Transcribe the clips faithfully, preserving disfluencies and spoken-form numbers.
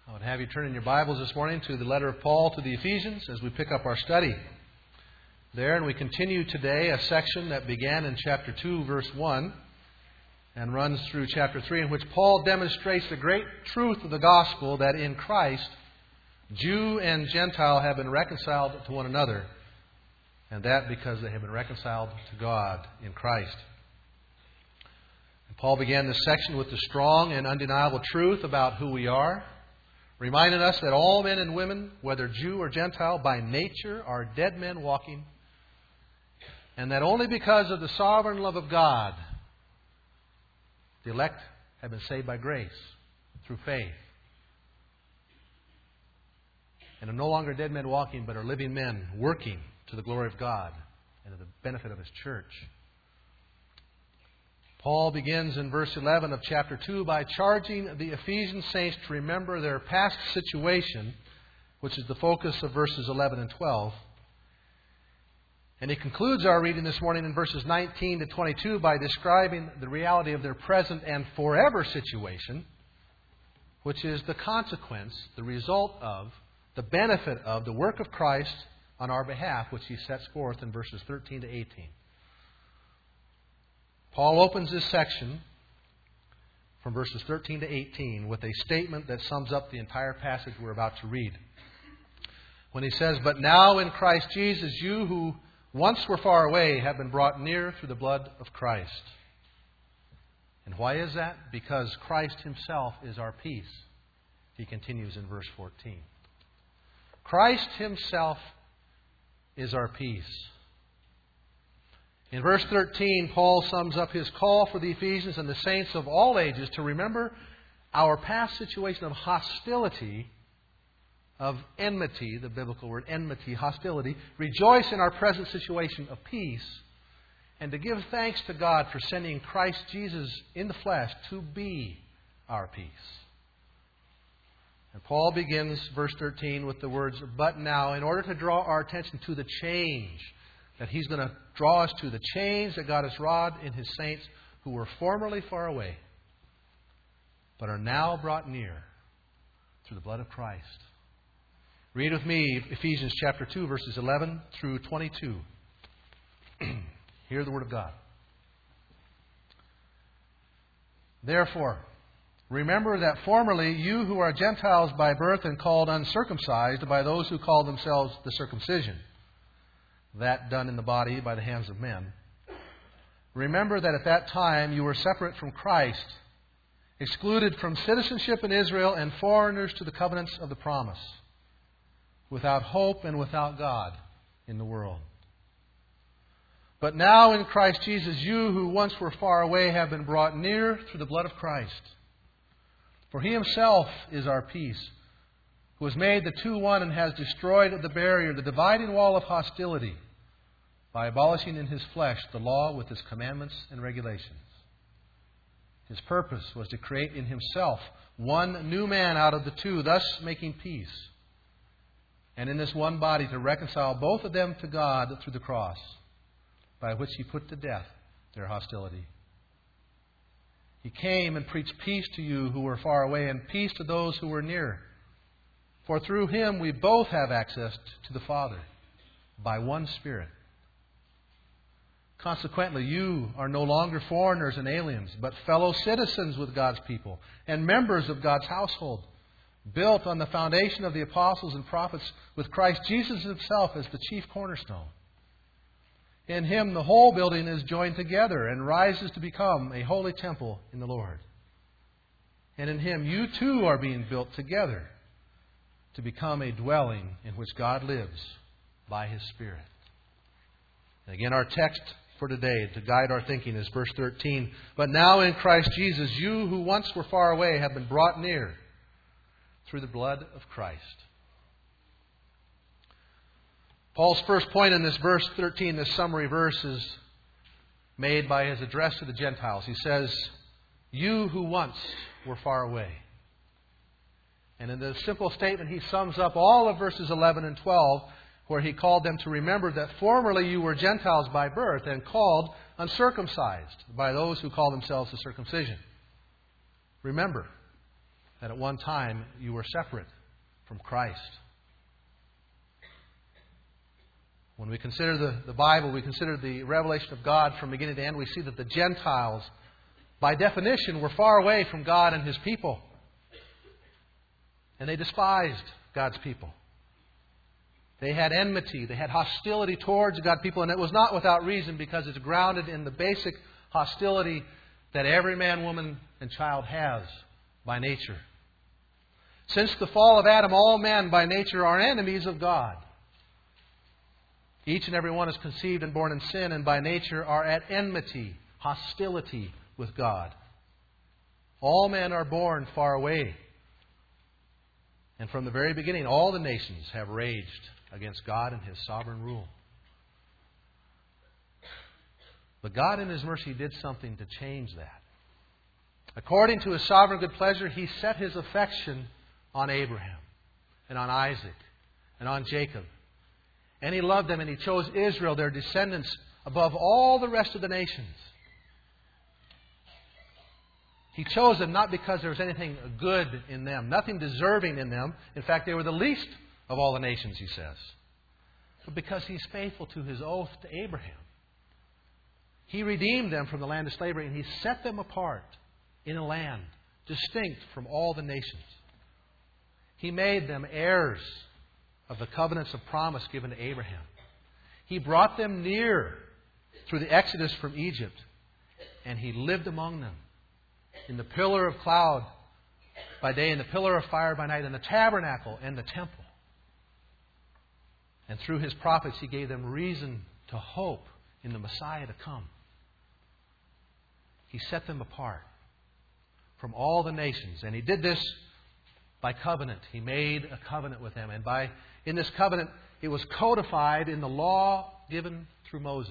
I would have you turn in your Bibles this morning to the letter of Paul to the Ephesians as we pick up our study there. And we continue today a section that began in chapter two, verse one, and runs through chapter three, in which Paul demonstrates the great truth of the gospel that in Christ, Jew and Gentile have been reconciled to one another, and that because they have been reconciled to God in Christ. And Paul began this section with the strong and undeniable truth about who we are, reminding us that all men and women, whether Jew or Gentile, by nature are dead men walking, and that only because of the sovereign love of God, the elect have been saved by grace through faith, and are no longer dead men walking, but are living men working to the glory of God and to the benefit of His church. Paul begins in verse eleven of chapter two by charging the Ephesian saints to remember their past situation, which is the focus of verses eleven and twelve. And he concludes our reading this morning in verses nineteen to twenty-two by describing the reality of their present and forever situation, which is the consequence, the result of, the benefit of the work of Christ on our behalf, which he sets forth in verses thirteen to eighteen. Paul opens this section from verses thirteen to eighteen with a statement that sums up the entire passage we're about to read. When he says, "But now in Christ Jesus, you who once were far away have been brought near through the blood of Christ." And why is that? Because Christ Himself is our peace. He continues in verse fourteen. Christ Himself is our peace. In verse thirteen, Paul sums up his call for the Ephesians and the saints of all ages to remember our past situation of hostility, of enmity, the biblical word enmity, hostility, rejoice in our present situation of peace, and to give thanks to God for sending Christ Jesus in the flesh to be our peace. And Paul begins verse thirteen with the words, "But now," in order to draw our attention to the change that He's going to draw us to, the change that God has wrought in His saints who were formerly far away, but are now brought near through the blood of Christ. Read with me Ephesians chapter two, verses eleven through twenty-two. Hear the Word of God. "Therefore, remember that formerly you who are Gentiles by birth and called uncircumcised by those who call themselves the circumcision, that done in the body by the hands of men. Remember that at that time you were separate from Christ, excluded from citizenship in Israel and foreigners to the covenants of the promise, without hope and without God in the world. But now in Christ Jesus, you who once were far away have been brought near through the blood of Christ. For He Himself is our peace, who has made the two one and has destroyed the barrier, the dividing wall of hostility, by abolishing in His flesh the law with its commandments and regulations. His purpose was to create in Himself one new man out of the two, thus making peace, and in this one body to reconcile both of them to God through the cross, by which He put to death their hostility. He came and preached peace to you who were far away, and peace to those who were near. For through Him we both have access to the Father by one Spirit. Consequently, you are no longer foreigners and aliens, but fellow citizens with God's people and members of God's household, built on the foundation of the apostles and prophets, with Christ Jesus Himself as the chief cornerstone. In Him the whole building is joined together and rises to become a holy temple in the Lord. And in Him you too are being built together to become a dwelling in which God lives by His Spirit." And again, our text for today to guide our thinking is verse thirteen. "But now in Christ Jesus, you who once were far away have been brought near through the blood of Christ." Paul's first point in this verse thirteen, this summary verse, is made by his address to the Gentiles. He says, "You who once were far away." And in this simple statement, he sums up all of verses eleven and twelve, where he called them to remember that formerly you were Gentiles by birth and called uncircumcised by those who call themselves the circumcision. Remember. that at one time you were separate from Christ. When we consider the, the Bible, we consider the revelation of God from beginning to end, we see that the Gentiles, by definition, were far away from God and His people. And they despised God's people. They had enmity, they had hostility towards God's people, and it was not without reason, because it's grounded in the basic hostility that every man, woman, and child has by nature. Since the fall of Adam, all men by nature are enemies of God. Each and every one is conceived and born in sin, and by nature are at enmity, hostility with God. All men are born far away. And from the very beginning, all the nations have raged against God and His sovereign rule. But God in His mercy did something to change that. According to His sovereign good pleasure, He set His affection on Abraham and on Isaac and on Jacob. And He loved them, and He chose Israel, their descendants, above all the rest of the nations. He chose them not because there was anything good in them, nothing deserving in them. In fact, they were the least of all the nations, He says. But because He's faithful to His oath to Abraham. He redeemed them from the land of slavery, and He set them apart in a land distinct from all the nations. He made them heirs of the covenants of promise given to Abraham. He brought them near through the exodus from Egypt, and He lived among them in the pillar of cloud by day and the pillar of fire by night, in the tabernacle and the temple. And through His prophets He gave them reason to hope in the Messiah to come. He set them apart from all the nations, and He did this by covenant. He made a covenant with them, and by in this covenant it was codified in the law given through Moses.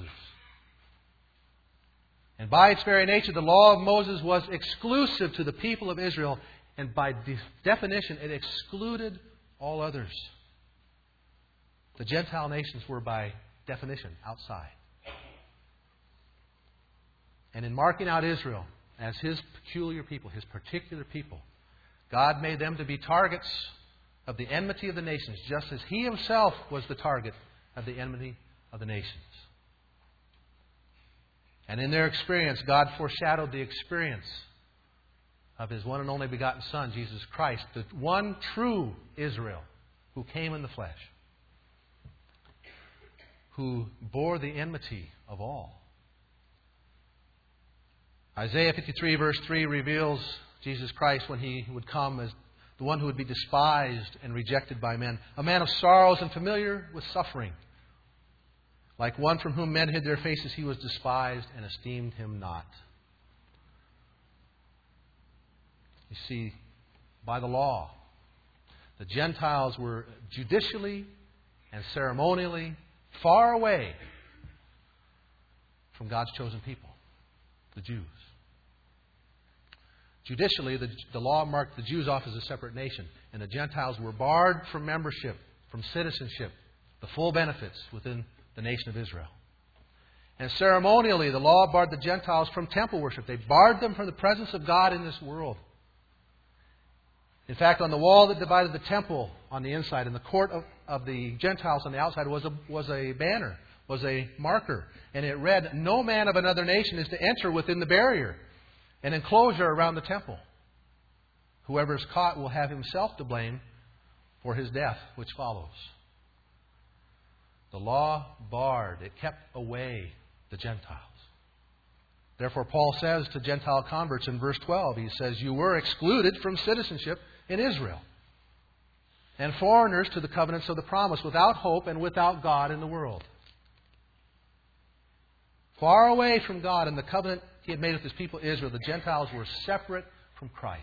And by its very nature, the law of Moses was exclusive to the people of Israel, and by de- definition, it excluded all others. The Gentile nations were by definition outside. And in marking out Israel as His peculiar people, His particular people, God made them to be targets of the enmity of the nations, just as He Himself was the target of the enmity of the nations. And in their experience, God foreshadowed the experience of His one and only begotten Son, Jesus Christ, the one true Israel who came in the flesh, who bore the enmity of all. Isaiah fifty-three verse three reveals Jesus Christ when He would come as the one who would be despised and rejected by men, a man of sorrows and familiar with suffering. Like one from whom men hid their faces, He was despised and esteemed Him not. You see, by the law, the Gentiles were judicially and ceremonially far away from God's chosen people, the Jews. Judicially, the, the law marked the Jews off as a separate nation, and the Gentiles were barred from membership, from citizenship, the full benefits within the nation of Israel. And ceremonially, the law barred the Gentiles from temple worship. They barred them from the presence of God in this world. In fact, on the wall that divided the temple on the inside and the court of, of the Gentiles on the outside was a, was a banner, was a marker. And it read, "No man of another nation is to enter within the barrier, an enclosure around the temple. Whoever is caught will have himself to blame for his death, which follows." The law barred, it kept away the Gentiles. Therefore, Paul says to Gentile converts in verse twelve, he says, "You were excluded from citizenship in Israel, and foreigners to the covenants of the promise, without hope and without God in the world." Far away from God and the covenant He had made with His people Israel, the Gentiles were separate from Christ,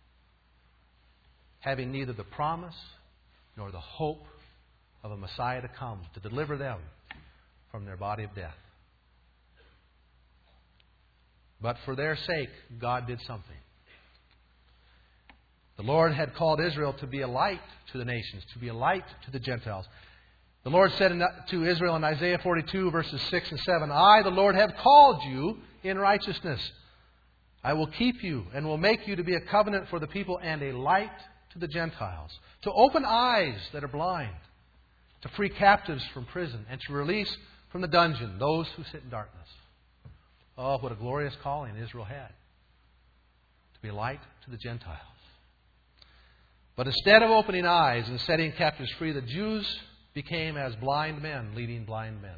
having neither the promise nor the hope of a Messiah to come to deliver them from their body of death. But for their sake, God did something. The Lord had called Israel to be a light to the nations, to be a light to the Gentiles. The Lord said to Israel in Isaiah forty-two, verses six and seven, "I, the Lord, have called you in righteousness. I will keep you and will make you to be a covenant for the people and a light to the Gentiles, to open eyes that are blind, to free captives from prison, and to release from the dungeon those who sit in darkness. Oh, what a glorious calling Israel had, to be a light to the Gentiles. But instead of opening eyes and setting captives free, the Jews became as blind men leading blind men.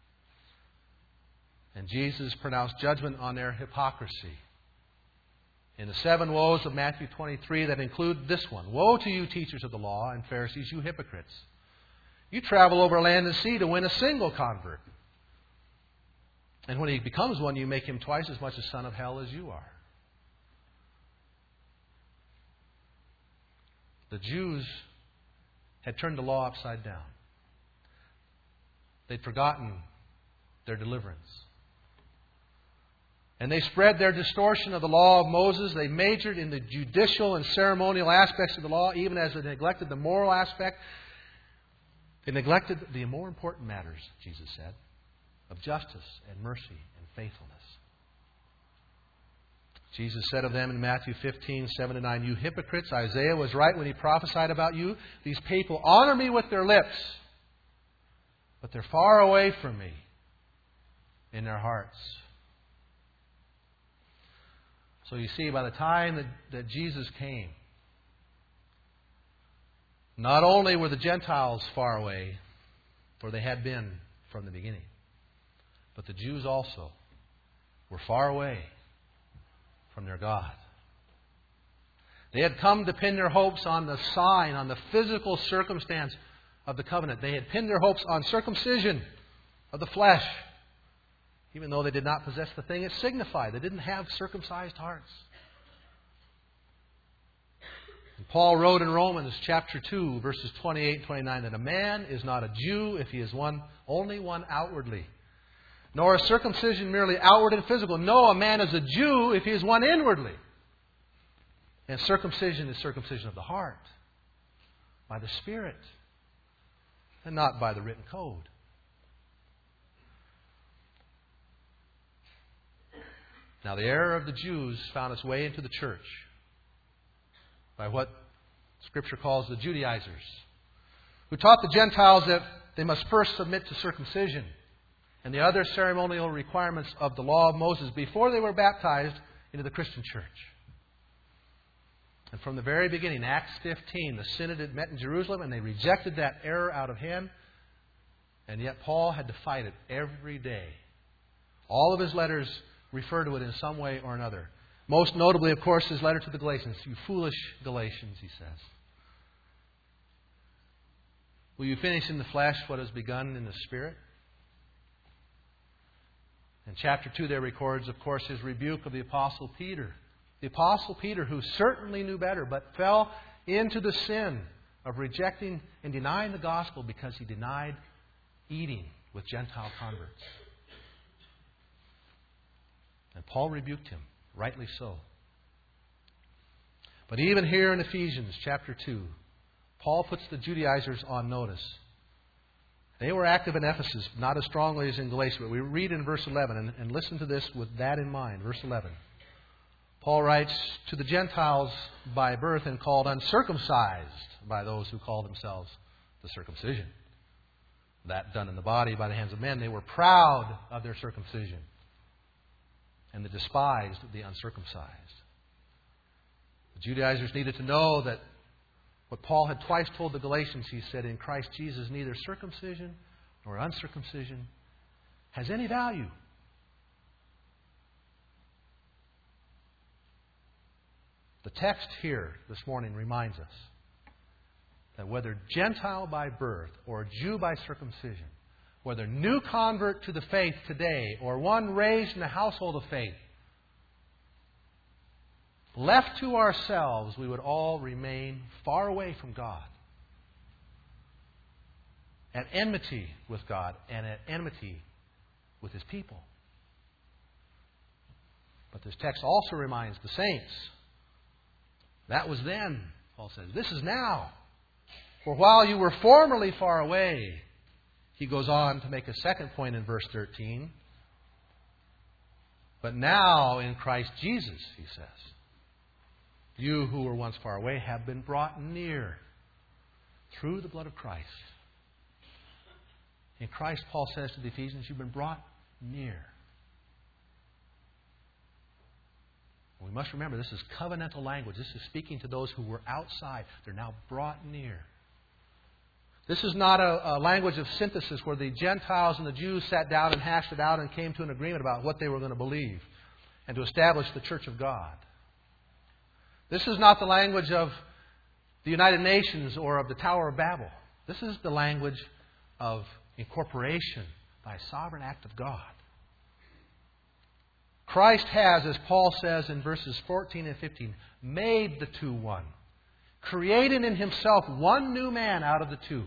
And Jesus pronounced judgment on their hypocrisy in the seven woes of Matthew twenty-three that include this one. Woe to you, teachers of the law and Pharisees, you hypocrites! You travel over land and sea to win a single convert. And when he becomes one, you make him twice as much a son of hell as you are. The Jews had turned the law upside down. They'd forgotten their deliverance. And they spread their distortion of the law of Moses. They majored in the judicial and ceremonial aspects of the law, even as they neglected the moral aspect. They neglected the more important matters, Jesus said, of justice and mercy and faithfulness. Jesus said of them in Matthew fifteen, seven to nine, you hypocrites, Isaiah was right when he prophesied about you. These people honor me with their lips, but they're far away from me in their hearts. So you see, by the time that, that Jesus came, not only were the Gentiles far away, for they had been from the beginning, but the Jews also were far away from their God. They had come to pin their hopes on the sign, on the physical circumstance of the covenant. They had pinned their hopes on circumcision of the flesh, even though they did not possess the thing it signified. They didn't have circumcised hearts. And Paul wrote in Romans chapter two, verses twenty-eight and twenty-nine, that a man is not a Jew if he is one, only one outwardly, nor a circumcision merely outward and physical. No, a man is a Jew if he is one inwardly. And circumcision is circumcision of the heart, by the Spirit, and not by the written code. Now, the error of the Jews found its way into the church by what Scripture calls the Judaizers, who taught the Gentiles that they must first submit to circumcision and the other ceremonial requirements of the law of Moses before they were baptized into the Christian church. And from the very beginning, Acts fifteen, the synod had met in Jerusalem and they rejected that error out of hand. And yet Paul had to fight it every day. All of his letters refer to it in some way or another. Most notably, of course, his letter to the Galatians. You foolish Galatians, he says. Will you finish in the flesh what has begun in the Spirit? And chapter two there records, of course, his rebuke of the Apostle Peter. The Apostle Peter, who certainly knew better, but fell into the sin of rejecting and denying the gospel because he denied eating with Gentile converts. And Paul rebuked him, rightly so. But even here in Ephesians chapter two, Paul puts the Judaizers on notice. They were active in Ephesus, not as strongly as in Galatia. But we read in verse eleven, and, and listen to this with that in mind. Verse eleven. Paul writes, to the Gentiles by birth and called uncircumcised by those who call themselves the circumcision. That done in the body by the hands of men. They were proud of their circumcision, and they despised the uncircumcised. The Judaizers needed to know that what Paul had twice told the Galatians, he said, in Christ Jesus, neither circumcision nor uncircumcision has any value. The text here this morning reminds us that whether Gentile by birth or Jew by circumcision, whether new convert to the faith today or one raised in the household of faith, left to ourselves, we would all remain far away from God, at enmity with God and at enmity with His people. But this text also reminds the saints, that was then, Paul says. This is now. For while you were formerly far away, he goes on to make a second point in verse thirteen. But now in Christ Jesus, he says, you who were once far away have been brought near through the blood of Christ. In Christ, Paul says to the Ephesians, you've been brought near. We must remember, this is covenantal language. This is speaking to those who were outside. They're now brought near. This is not a, a language of synthesis where the Gentiles and the Jews sat down and hashed it out and came to an agreement about what they were going to believe and to establish the church of God. This is not the language of the United Nations or of the Tower of Babel. This is the language of incorporation by a sovereign act of God. Christ has, as Paul says in verses fourteen and fifteen, made the two one, created in Himself one new man out of the two.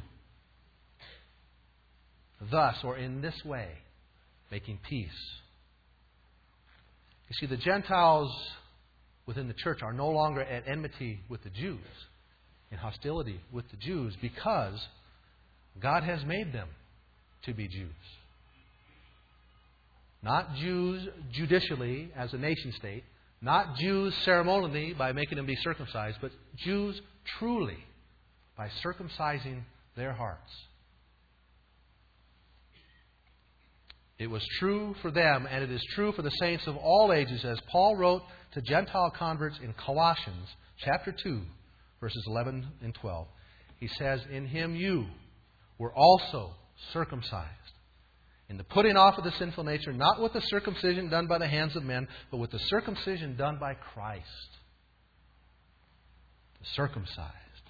Thus, or in this way, making peace. You see, the Gentiles within the church are no longer at enmity with the Jews, in hostility with the Jews, because God has made them to be Jews. Not Jews judicially as a nation state, not Jews ceremonially by making them be circumcised, but Jews truly by circumcising their hearts. It was true for them, and it is true for the saints of all ages, as Paul wrote to Gentile converts in Colossians chapter two, verses eleven and twelve. He says, in Him you were also circumcised, in the putting off of the sinful nature, not with the circumcision done by the hands of men, but with the circumcision done by Christ. The circumcised.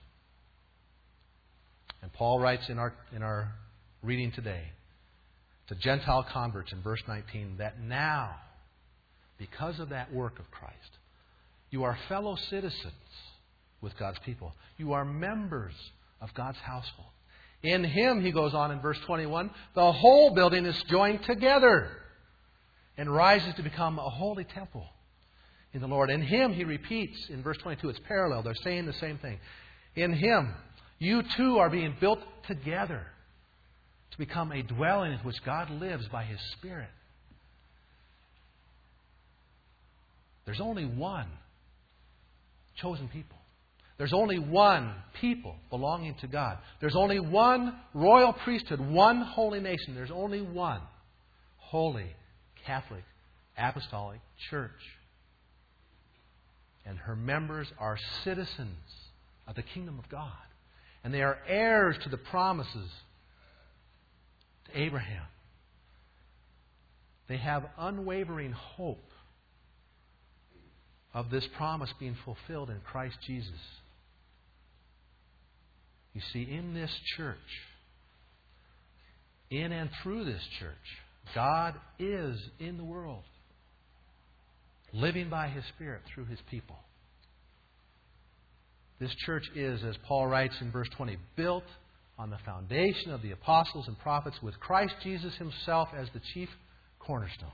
And Paul writes in our, in our reading today to Gentile converts in verse nineteen that now, because of that work of Christ, you are fellow citizens with God's people. You are members of God's household. In Him, he goes on in verse twenty-one, the whole building is joined together and rises to become a holy temple in the Lord. In Him, he repeats in verse twenty-two, it's parallel. They're saying the same thing. In Him, you too are being built together to become a dwelling in which God lives by His Spirit. There's only one chosen people. There's only one people belonging to God. There's only one royal priesthood, one holy nation. There's only one holy, Catholic, apostolic church. And her members are citizens of the kingdom of God. And they are heirs to the promises to Abraham. They have unwavering hope of this promise being fulfilled in Christ Jesus. You see, in this church, in and through this church, God is in the world, living by His Spirit through His people. This church is, as Paul writes in verse twenty, built on the foundation of the apostles and prophets, with Christ Jesus Himself as the chief cornerstone.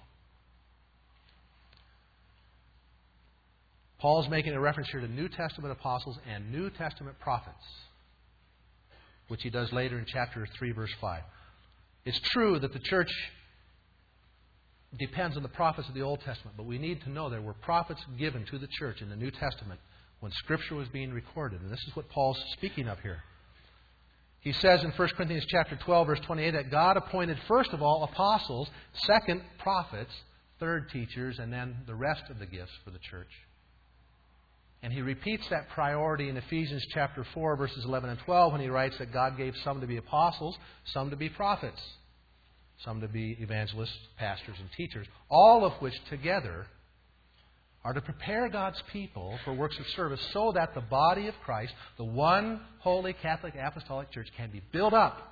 Paul's making a reference here to New Testament apostles and New Testament prophets, which he does later in chapter three, verse five. It's true that the church depends on the prophets of the Old Testament, but we need to know there were prophets given to the church in the New Testament when Scripture was being recorded. And this is what Paul's speaking of here. He says in First Corinthians chapter twelve, verse twenty-eight, that God appointed first of all apostles, second prophets, third teachers, and then the rest of the gifts for the church. And he repeats that priority in Ephesians chapter four, verses eleven and twelve, when he writes that God gave some to be apostles, some to be prophets, some to be evangelists, pastors, and teachers, all of which together are to prepare God's people for works of service so that the body of Christ, the one holy Catholic apostolic church, can be built up.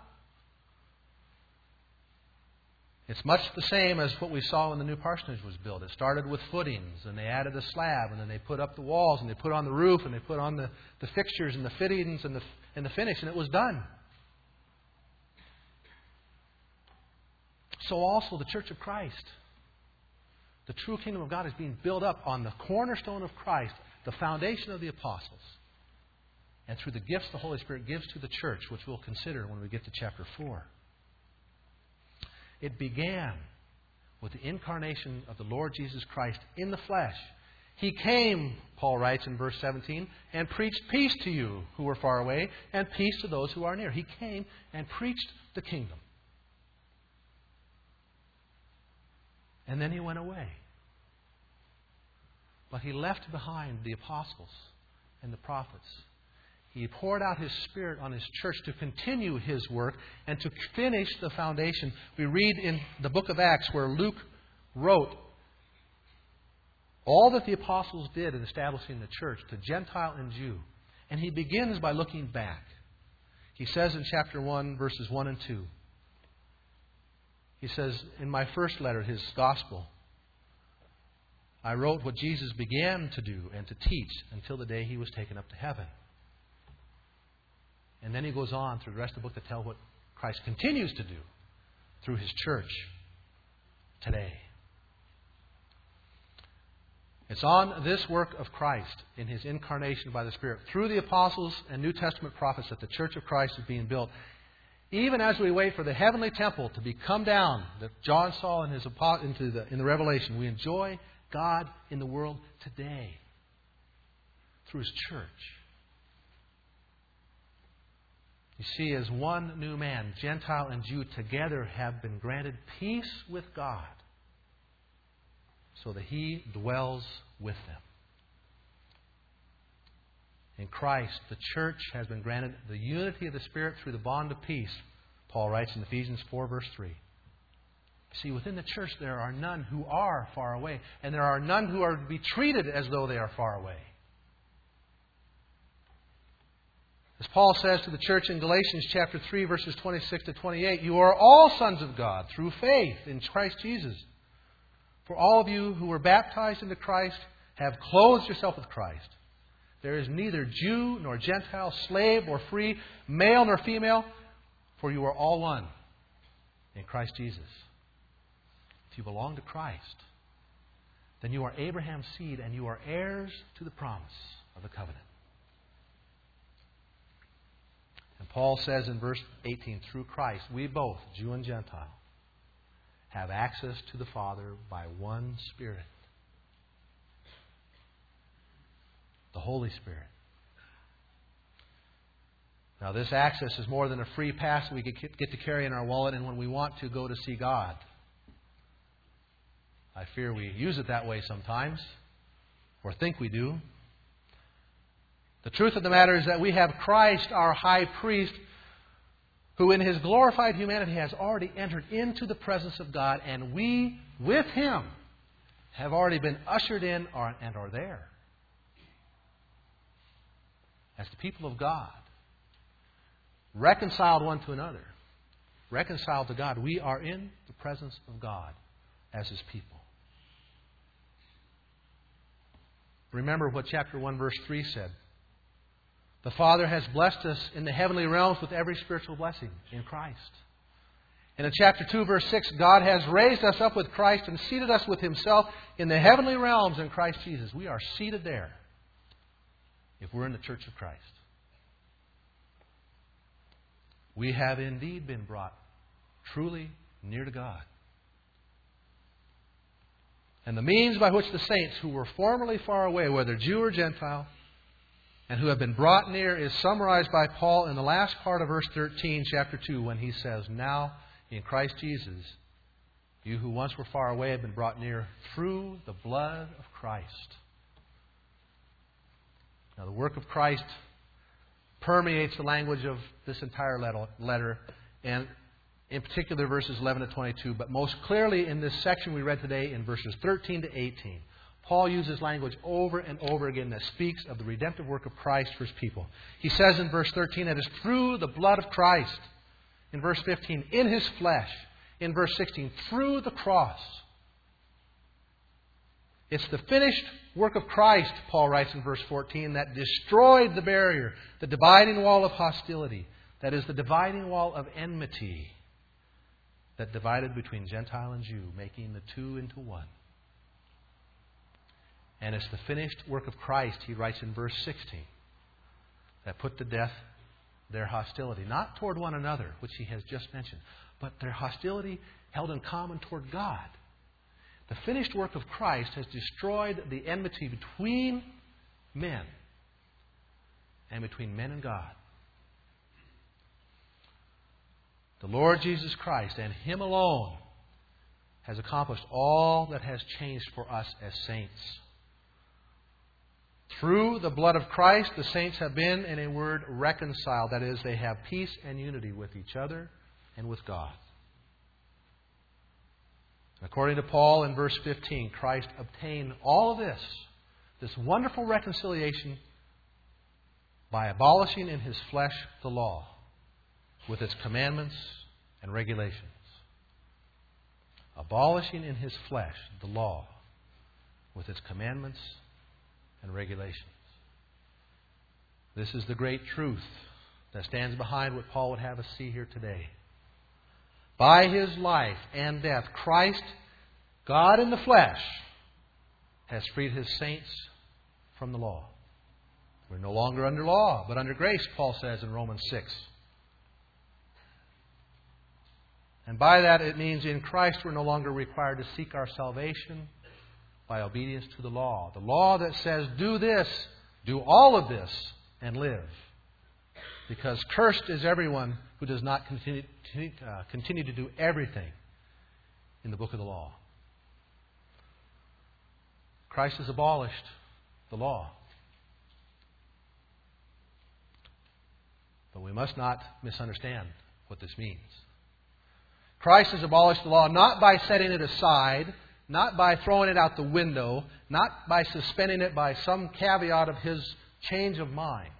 It's much the same as what we saw when the new parsonage was built. It started with footings, and they added a slab, and then they put up the walls, and they put on the roof, and they put on the, the fixtures and the fittings and the, and the finish, and it was done. So also the Church of Christ, the true kingdom of God, is being built up on the cornerstone of Christ, the foundation of the apostles, and through the gifts the Holy Spirit gives to the church, which we'll consider when we get to chapter four. It began with the incarnation of the Lord Jesus Christ in the flesh. He came, Paul writes in verse seventeen, and preached peace to you who were far away, and peace to those who are near. He came and preached the kingdom. And then He went away. But He left behind the apostles and the prophets. He poured out His Spirit on His church to continue His work and to finish the foundation. We read in the book of Acts where Luke wrote all that the apostles did in establishing the church to Gentile and Jew. And he begins by looking back. He says in chapter one, verses one and two, he says, in my first letter, his gospel, I wrote what Jesus began to do and to teach until the day He was taken up to heaven. And then he goes on through the rest of the book to tell what Christ continues to do through His church today. It's on this work of Christ in His incarnation by the Spirit through the apostles and New Testament prophets that the church of Christ is being built. Even as we wait for the heavenly temple to be come down that John saw in his into the in the Revelation, we enjoy God in the world today through His church. You see, as one new man, Gentile and Jew together have been granted peace with God, so that He dwells with them. In Christ, the church has been granted the unity of the Spirit through the bond of peace, Paul writes in Ephesians four, verse three. See, within the church there are none who are far away, and there are none who are to be treated as though they are far away. As Paul says to the church in Galatians chapter three, verses twenty-six to twenty-eight, you are all sons of God through faith in Christ Jesus. For all of you who were baptized into Christ have clothed yourself with Christ. There is neither Jew nor Gentile, slave or free, male nor female, for you are all one in Christ Jesus. If you belong to Christ, then you are Abraham's seed and you are heirs to the promise of the covenant. And Paul says in verse eighteen, through Christ, we both, Jew and Gentile, have access to the Father by one Spirit, the Holy Spirit. Now, this access is more than a free pass we get to carry in our wallet and when we want to go to see God. I fear we use it that way sometimes, or think we do. The truth of the matter is that we have Christ, our high priest, who in His glorified humanity has already entered into the presence of God, and we, with Him, have already been ushered in and are there. As the people of God, reconciled one to another, reconciled to God, we are in the presence of God as His people. Remember what chapter one, verse three said. The Father has blessed us in the heavenly realms with every spiritual blessing in Christ. And in chapter two, verse six, God has raised us up with Christ and seated us with Himself in the heavenly realms in Christ Jesus. We are seated there if we're in the church of Christ. We have indeed been brought truly near to God. And the means by which the saints who were formerly far away, whether Jew or Gentile, and who have been brought near is summarized by Paul in the last part of verse thirteen, chapter two, when he says, now in Christ Jesus, you who once were far away have been brought near through the blood of Christ. Now, the work of Christ permeates the language of this entire letter, and in particular verses eleven to twenty-two, but most clearly in this section we read today in verses thirteen to eighteen. Paul uses language over and over again that speaks of the redemptive work of Christ for His people. He says in verse thirteen, it is through the blood of Christ. In verse fifteen, in His flesh. In verse sixteen, through the cross. It's the finished work of Christ, Paul writes in verse fourteen, that destroyed the barrier, the dividing wall of hostility. That is the dividing wall of enmity that divided between Gentile and Jew, making the two into one. And it's the finished work of Christ, he writes in verse sixteen, that put to death their hostility, not toward one another, which he has just mentioned, but their hostility held in common toward God The finished work of Christ has destroyed the enmity between men and between men and God. The Lord Jesus Christ and Him alone has accomplished all that has changed for us as saints. Through the blood of Christ, the saints have been, in a word, reconciled. That is, they have peace and unity with each other and with God. According to Paul in verse fifteen, Christ obtained all of this, this wonderful reconciliation, by abolishing in His flesh the law with its commandments and regulations. Abolishing in His flesh the law with its commandments and regulations. This is the great truth that stands behind what Paul would have us see here today. By His life and death, Christ, God in the flesh, has freed His saints from the law. We're no longer under law, but under grace, Paul says in Romans six. And by that it means in Christ we're no longer required to seek our salvation by obedience to the law. The law that says, do this, do all of this, and live. Because cursed is everyone who does not continue, uh, continue to do everything in the book of the law. Christ has abolished the law. But we must not misunderstand what this means. Christ has abolished the law not by setting it aside, not by throwing it out the window, not by suspending it by some caveat of His change of mind.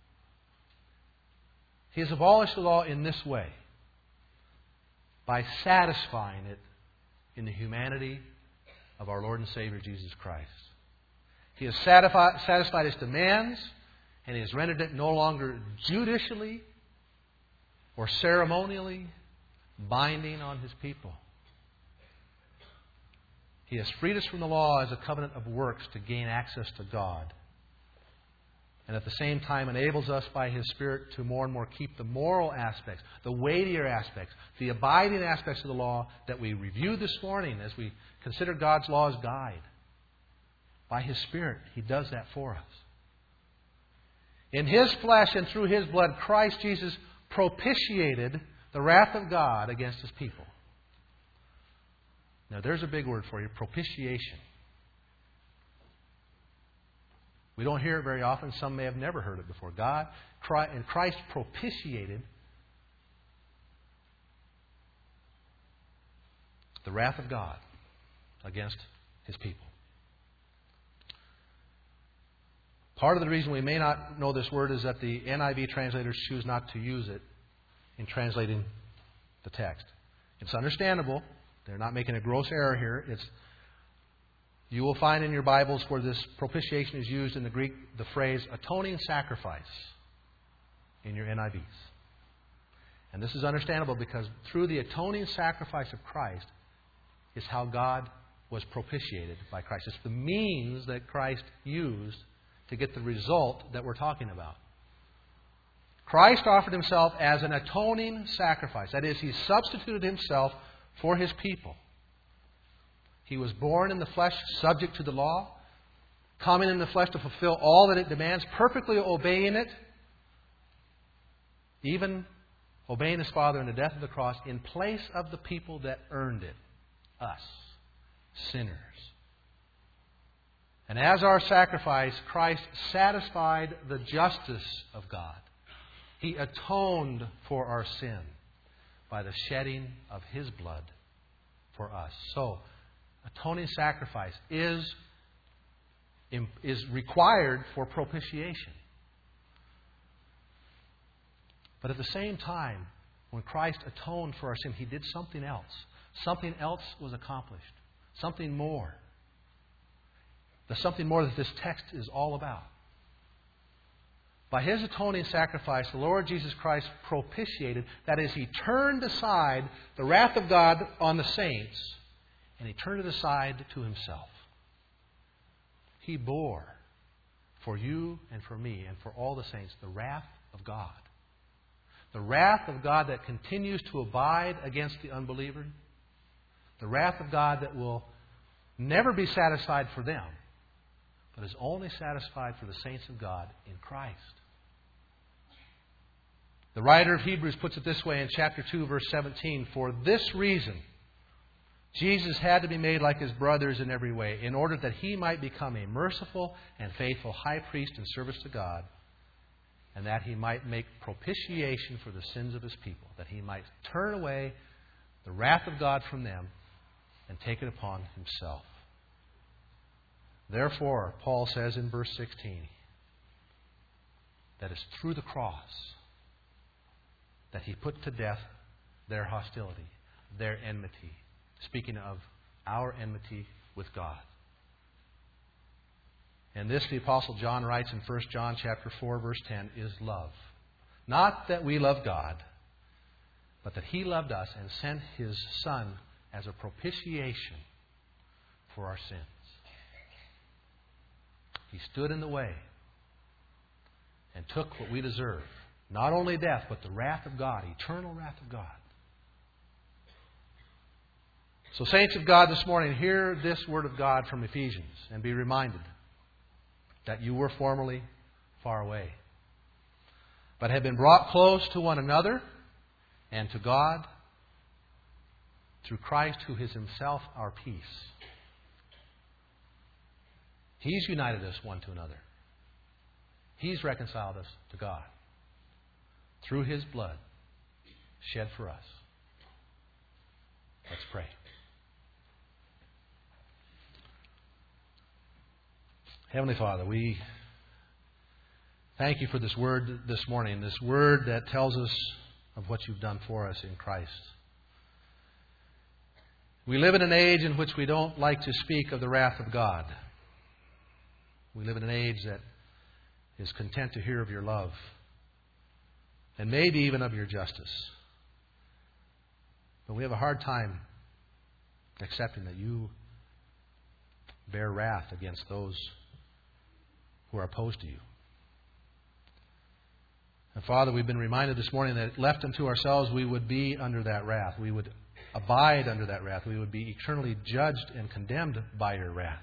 He has abolished the law in this way, by satisfying it in the humanity of our Lord and Savior Jesus Christ. He has satisfied, satisfied its demands, and He has rendered it no longer judicially or ceremonially binding on His people. He has freed us from the law as a covenant of works to gain access to God. And at the same time enables us by His Spirit to more and more keep the moral aspects, the weightier aspects, the abiding aspects of the law that we reviewed this morning as we consider God's law as guide. By His Spirit, He does that for us. In His flesh and through His blood, Christ Jesus propitiated the wrath of God against His people. Now there's a big word for you, propitiation. We don't hear it very often. Some may have never heard it before. God and Christ propitiated the wrath of God against His people. Part of the reason we may not know this word is that the N I V translators choose not to use it in translating the text. It's understandable. They're not making a gross error here. It's You will find in your Bibles where this propitiation is used in the Greek, the phrase atoning sacrifice in your N I Vs. And this is understandable because through the atoning sacrifice of Christ is how God was propitiated by Christ. It's the means that Christ used to get the result that we're talking about. Christ offered Himself as an atoning sacrifice. That is, He substituted Himself for His people. He was born in the flesh, subject to the law, coming in the flesh to fulfill all that it demands, perfectly obeying it, even obeying His Father in the death of the cross in place of the people that earned it, us, sinners. And as our sacrifice, Christ satisfied the justice of God. He atoned for our sin by the shedding of His blood for us. So, atoning sacrifice is, is required for propitiation. But at the same time, when Christ atoned for our sin, He did something else. Something else was accomplished. Something more. The something more that this text is all about. By His atoning sacrifice, the Lord Jesus Christ propitiated, that is, He turned aside the wrath of God on the saints, and He turned it aside to Himself. He bore for you and for me and for all the saints the wrath of God. The wrath of God that continues to abide against the unbeliever. The wrath of God that will never be satisfied for them, but is only satisfied for the saints of God in Christ. The writer of Hebrews puts it this way in chapter two, verse seventeen. For this reason, Jesus had to be made like His brothers in every way, in order that He might become a merciful and faithful high priest in service to God, and that He might make propitiation for the sins of His people, that He might turn away the wrath of God from them and take it upon Himself. Therefore, Paul says in verse sixteen, that it's through the cross that He put to death their hostility, their enmity. Speaking of our enmity with God. And this, the Apostle John writes in First John chapter four, verse ten, is love. Not that we love God, but that He loved us and sent His Son as a propitiation for our sins. He stood in the way and took what we deserve. Not only death, but the wrath of God, eternal wrath of God. So, saints of God, this morning, hear this word of God from Ephesians and be reminded that you were formerly far away, but have been brought close to one another and to God through Christ, who is Himself our peace. He's united us one to another. He's reconciled us to God through His blood shed for us. Let's pray. Heavenly Father, we thank You for this word this morning, this word that tells us of what You've done for us in Christ. We live in an age in which we don't like to speak of the wrath of God. We live in an age that is content to hear of Your love and maybe even of Your justice. But we have a hard time accepting that You bear wrath against those who are opposed to You. And Father, we've been reminded this morning that left unto ourselves, we would be under that wrath. We would abide under that wrath. We would be eternally judged and condemned by Your wrath.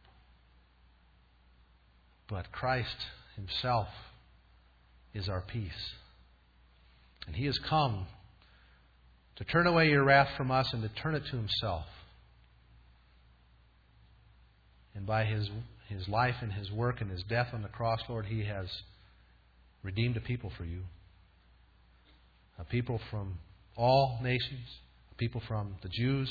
But Christ Himself is our peace. And He has come to turn away Your wrath from us and to turn it to Himself. And by His His life and His work and His death on the cross, Lord, He has redeemed a people for You. A people from all nations. A people from the Jews.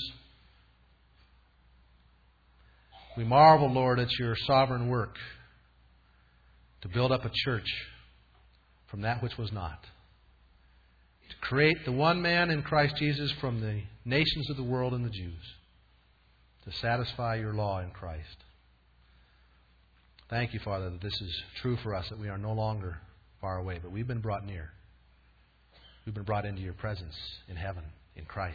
We marvel, Lord, at Your sovereign work to build up a church from that which was not. To create the one man in Christ Jesus from the nations of the world and the Jews. To satisfy Your law in Christ. Thank You, Father, that this is true for us, that we are no longer far away, but we've been brought near. We've been brought into Your presence in heaven, in Christ.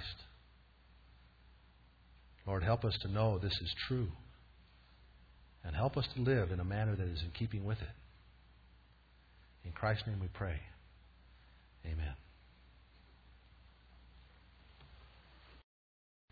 Lord, help us to know this is true. And help us to live in a manner that is in keeping with it. In Christ's name we pray. Amen.